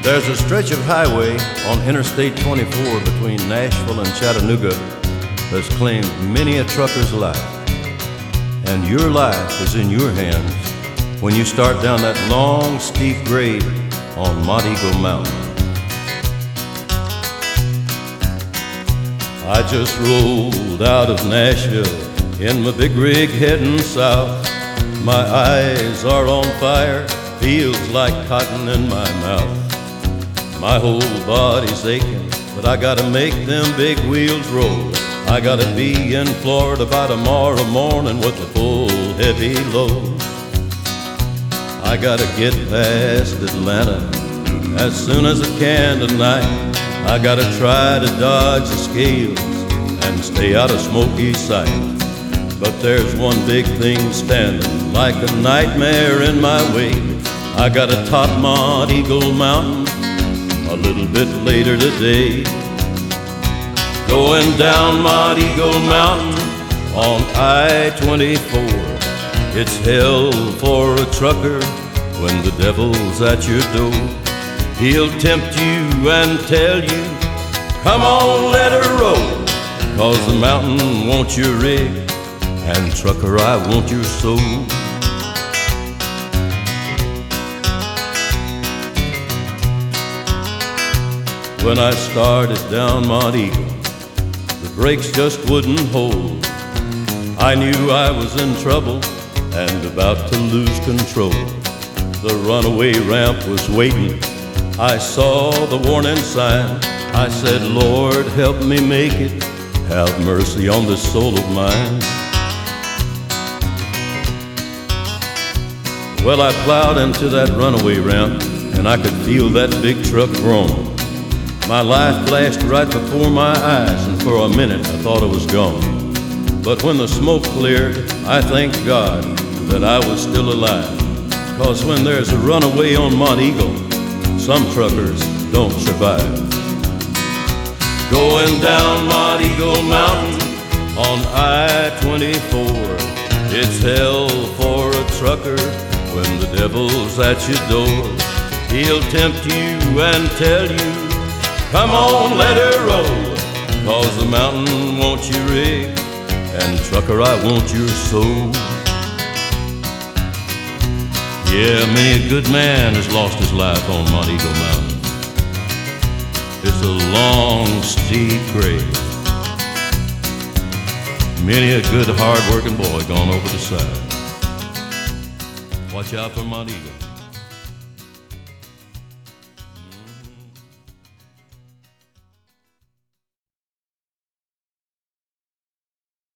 There's a stretch of highway on Interstate 24 between Nashville and Chattanooga that's claimed many a trucker's life. And your life is in your hands when you start down that long, steep grade on Monteagle Mountain. I just rolled out of Nashville in my big rig heading south. My eyes are on fire, feels like cotton in my mouth. My whole body's aching, but I gotta make them big wheels roll. I gotta be in Florida by tomorrow morning with a full heavy load. I gotta get past Atlanta as soon as I can tonight. I gotta try to dodge the scales and stay out of smoky sight. But there's one big thing standing like a nightmare in my way. I gotta top Monteagle Mountain a little bit later today. Going down Monteagle Mountain on I-24. It's hell for a trucker when the devil's at your door. He'll tempt you and tell you, come on, let her roll. 'Cause the mountain wants your rig, and trucker, I want your soul. When I started down Monteagle, the brakes just wouldn't hold. I knew I was in trouble and about to lose control. The runaway ramp was waiting. I saw the warning sign. I said, Lord, help me make it. Have mercy on this soul of mine. Well, I plowed into that runaway ramp, and I could feel that big truck groan. My life flashed right before my eyes, and for a minute I thought I was gone. But when the smoke cleared, I thanked God that I was still alive. 'Cause when there's a runaway on Monteagle, some truckers don't survive. Going down Monteagle Mountain on I-24. It's hell for a trucker when the devil's at your door. He'll tempt you and tell you, come on, let her roll. 'Cause the mountain wants your rig, and trucker, I want your soul. Yeah, many a good man has lost his life on Monteagle Mountain. It's a long, steep grade. Many a good, hard-working boy gone over the side. Watch out for Monteagle.